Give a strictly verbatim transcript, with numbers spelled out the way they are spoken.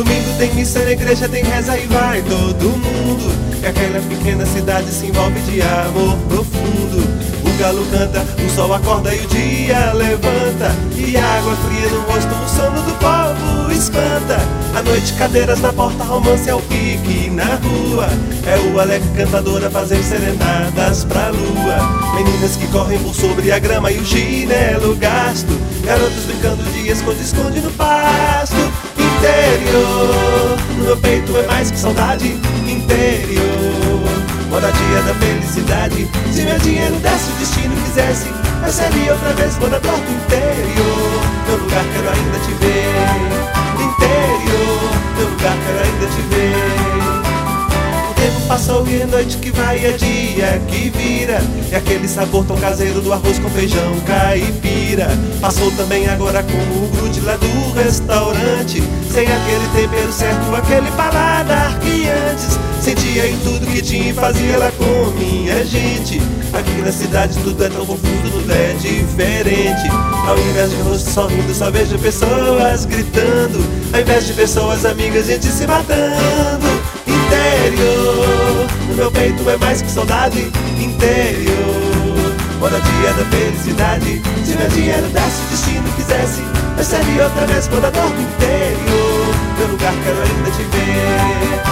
Domingo tem missa na igreja, tem reza e vai todo mundo. E aquela pequena cidade se envolve de amor profundo. O galo canta, o sol acorda e o dia levanta. E a água fria no rosto, o sono do povo espanta. À noite cadeiras na porta, romance ao pique na rua. É o alegre cantador a fazer serenadas pra lua. Meninas que correm por sobre a grama e o chinelo gasto. Garotos brincando de esconde-esconde no pasto. Interior, no meu peito é mais que saudade. Interior, moradia da felicidade. Se meu dinheiro desse, o destino quisesse, eu seria outra vez morador do interior. Meu lugar quero ainda te ver. Interior, meu lugar quero ainda te ver. O tempo passou e é noite que vai, é dia que vira. E aquele sabor tão caseiro do arroz com feijão caipira. Passou também agora com o grude lá do restaurante. Sem aquele tempero certo, aquele paladar que antes sentia em tudo que tinha e fazia lá com minha gente. Aqui na cidade tudo é tão confuso, tudo é diferente. Ao invés de rosto sorrindo, só vejo pessoas gritando. Ao invés de pessoas amigas, gente se matando. Interior, no meu peito é mais que saudade. Interior, moradia da felicidade. Se meu dinheiro desse, o destino quisesse, eu seria outra vez morador do interior. Meu lugar quero ainda te ver.